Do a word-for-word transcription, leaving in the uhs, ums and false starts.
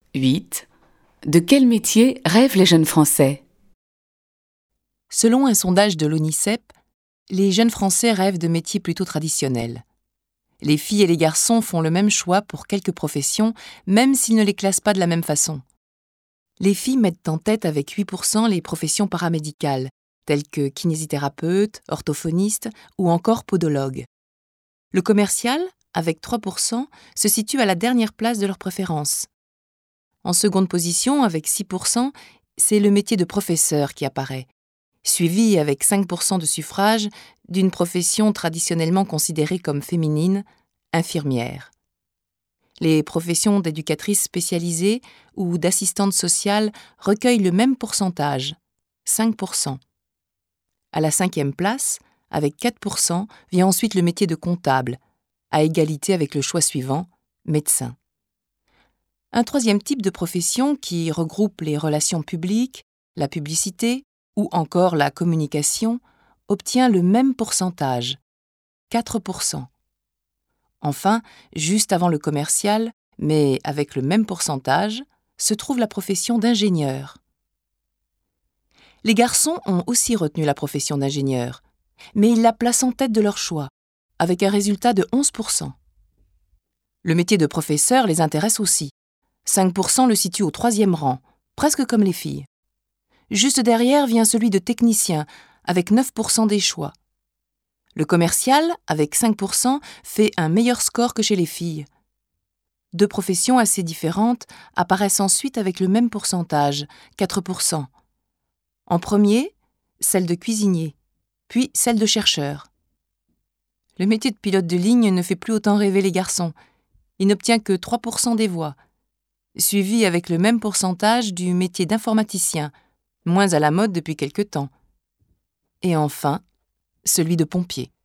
huit. De quel métier rêvent les jeunes Français? Selon un sondage de l'ONICEP, les jeunes Français rêvent de métiers plutôt traditionnels. Les filles et les garçons font le même choix pour quelques professions, même s'ils ne les classent pas de la même façon. Les filles mettent en tête avec huit pour cent les professions paramédicales, telles que kinésithérapeute, orthophoniste ou encore podologue. Le commercial, avec trois pour cent, se situe à la dernière place de leur préférence. En seconde position, avec six pour cent, c'est le métier de professeur qui apparaît, suivi avec cinq pour cent de suffrage d'une profession traditionnellement considérée comme féminine, infirmière. Les professions d'éducatrices spécialisées ou d'assistantes sociales recueillent le même pourcentage, cinq pour cent. À la cinquième place, avec quatre pour cent, vient ensuite le métier de comptable, à égalité avec le choix suivant, médecin. Un troisième type de profession qui regroupe les relations publiques, la publicité ou encore la communication obtient le même pourcentage, quatre pour cent. Enfin, juste avant le commercial, mais avec le même pourcentage, se trouve la profession d'ingénieur. Les garçons ont aussi retenu la profession d'ingénieur, mais ils la placent en tête de leur choix, avec un résultat de onze pour cent. Le métier de professeur les intéresse aussi. cinq pour cent le situent au troisième rang, presque comme les filles. Juste derrière vient celui de technicien, avec neuf pour cent des choix. Le commercial, avec cinq pour cent, fait un meilleur score que chez les filles. Deux professions assez différentes apparaissent ensuite avec le même pourcentage, quatre pour cent. En premier, celle de cuisinier, puis celle de chercheur. Le métier de pilote de ligne ne fait plus autant rêver les garçons. Il n'obtient que trois pour cent des voix, suivi avec le même pourcentage du métier d'informaticien, moins à la mode depuis quelque temps. Et enfin, celui de pompier.